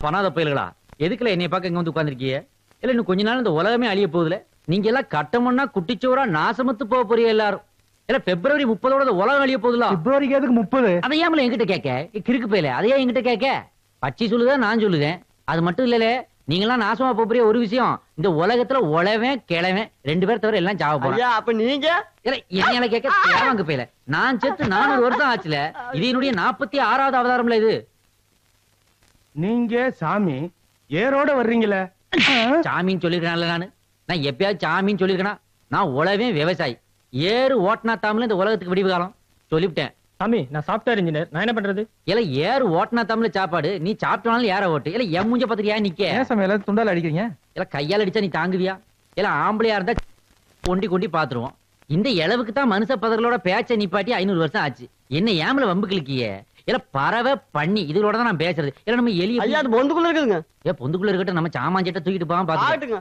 பணாத பயல்களா, எதுக்குல என்னைய பார்க்க இங்க வந்து உட்கார்ந்திருக்கீங்க? இல்ல இன்னும் கொஞ்ச நாள் இந்த உலகமே அழிய போகுதுல. நீங்க எல்லாம் கட்டமண்ணா குட்டிச்சோரா நாசமத்து போக போறீங்க எல்லாரும். இல்ல பிப்ரவரி 30ஓட இந்த உலகம் அழிய போகுதுல. பிப்ரவரிக்கு எதுக்கு 30? அதை ஏன் என்கிட்ட கேட்க? கிறுக்கு பயல, அதையே என்கிட்ட கேட்க? பச்சி சொல்லுதா நான் சொல்லுதேன். அது மட்டும் இல்லல, நீங்களாம் நாசமா போறிய ஒரு விஷயம், இந்த உலகத்துல உழவன் கிழவன் 2 பேர் தவிர எல்லாம் சாவ போறாங்க. அப்ப நீங்க என்ன கேட்க தேவாங்க போயில. நான் செத்து 400 வருஷம் ஆச்சுல. இது என்னுடைய 46வது அவதாரம்ல இது. நீங்க சாமி ஏரோட வர்றீங்களே. சாமின்னு சொல்லிருக்கேன்ல நானு. நான் எப்பயாவது சாமின்னு சொல்லிருக்கேனா? நான் உழவன் விவசாயி. ஏறு ஓட்டுனா தாமல இந்த உலகத்துக்கு விடிவு காலம் சொல்லிவிட்டேன். சாமி நான் சாஃப்ட்வேர் இன்ஜினியர், நான் என்ன பண்றது? இல்ல ஏறு ஓட்டுனா தமிழ சாப்பாடு, நீ சாப்பிட்டாலும் ஏற ஓட்டு. இல்ல என் மூஞ்ச பத்திரியா நிக்க? ஏன் சாமி எல்லாரும் துண்டால அடிக்கிறீங்க? இல்ல கையால அடிச்சா நீ தாங்குவியா? இல்ல ஆம்பளையா இருந்தா கொண்டி கொண்டி பாத்துருவோம். இந்த இளவுக்கு தான் மனுஷ பதர்களோட பேச்ச நிப்பாட்டி 500 வருஷம் ஆச்சு. என்ன ஏமல வம்பு கிழக்கிய? இல்ல பறவை பண்ணி இதுகளோட தான் நான் பேசுறது. இல்ல நம்ம எலிய ஐயா அது பொந்துக்குள்ள இருக்குதுங்க. பொந்துக்குள்ள இருக்கட்டும், நம்ம சாமான்ஜெட்ட தூக்கிட்டு போகாம பாத்துங்க.